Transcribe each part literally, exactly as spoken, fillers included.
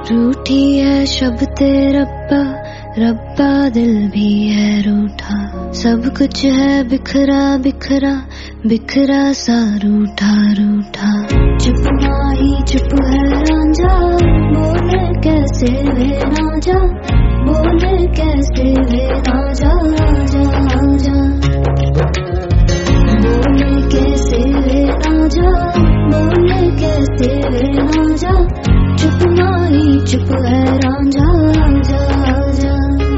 रूठी है शब्द रब्बा, रब्बा दिल भी है रूठा। सब कुछ है बिखरा बिखरा, बिखरा सा रूठा रूठा। चुप माही चुप है रांझा, बोले कैसे वे राजा, बोले कैसे वे राजा राजा राजा। बोले कैसे वे राजा, बोले कैसे वे राजा। चुप माही चुप है रांझा राजा राजा।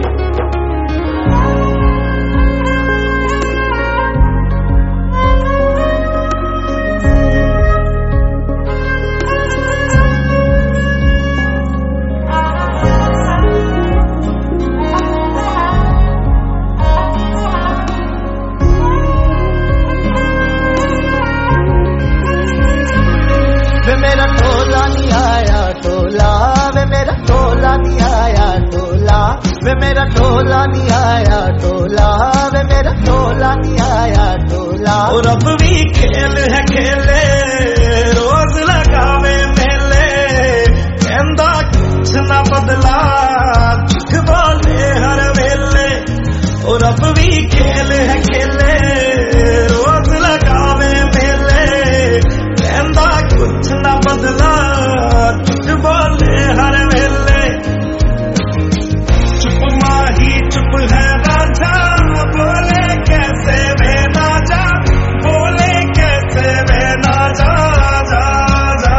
वे मेरा टोला नहीं आया टोला, वे मेरा टोला नहीं आया टोला, वे मेरा टोला नहीं आया टोला, वे मेरा टोला नहीं आया टोला। और अब भी खेल है खेले, रोज लगावे मेले, कहंदा कुछ ना बदला, झूठ बोले हर वेले। और अब भी खेल है खेले, रोज लगावे मेले, कहंदा कुछ ना बदला, झूठ बोले हर वेले। चुप माही चुप है राजा, बोले कैसे वे राजा, बोले कैसे वे राजा जा जा।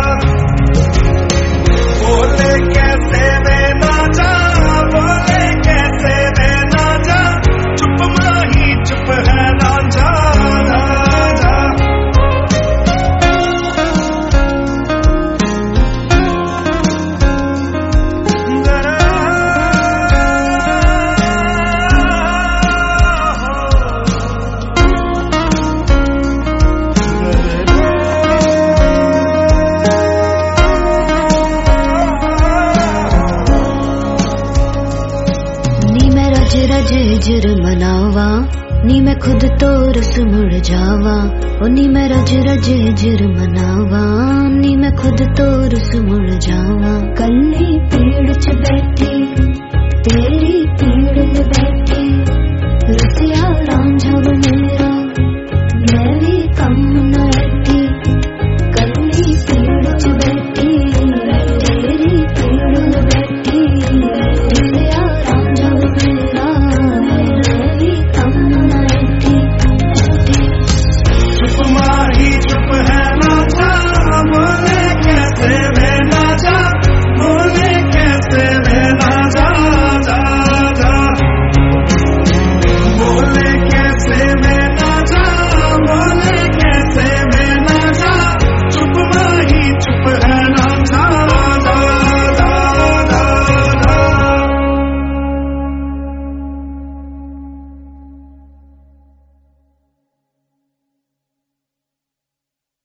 बोले कैसे वे राजा, बोले कैसे वे राजा। चुप माही चुप है राजा राजा। रज रज हिजर मनावा, नी मैं खुद तो रस मुड़ जावा। ओ नी मैं रज रज हिजर मनावा, नी मैं खुद तो रस मुड़ जावा। कल्ली पीड़ च बैठी तेरी पीड़ में बैठी।